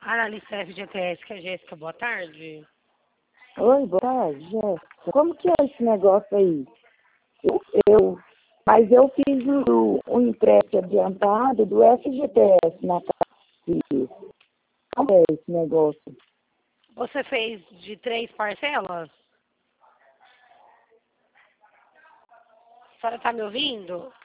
Analista FGTS, que é a Jéssica, boa tarde. Oi, boa tarde, Jéssica. Como que é esse negócio aí? Mas eu fiz um empréstimo adiantado do FGTS na casa. Como é esse negócio? Você fez de 3 parcelas? A senhora está me ouvindo?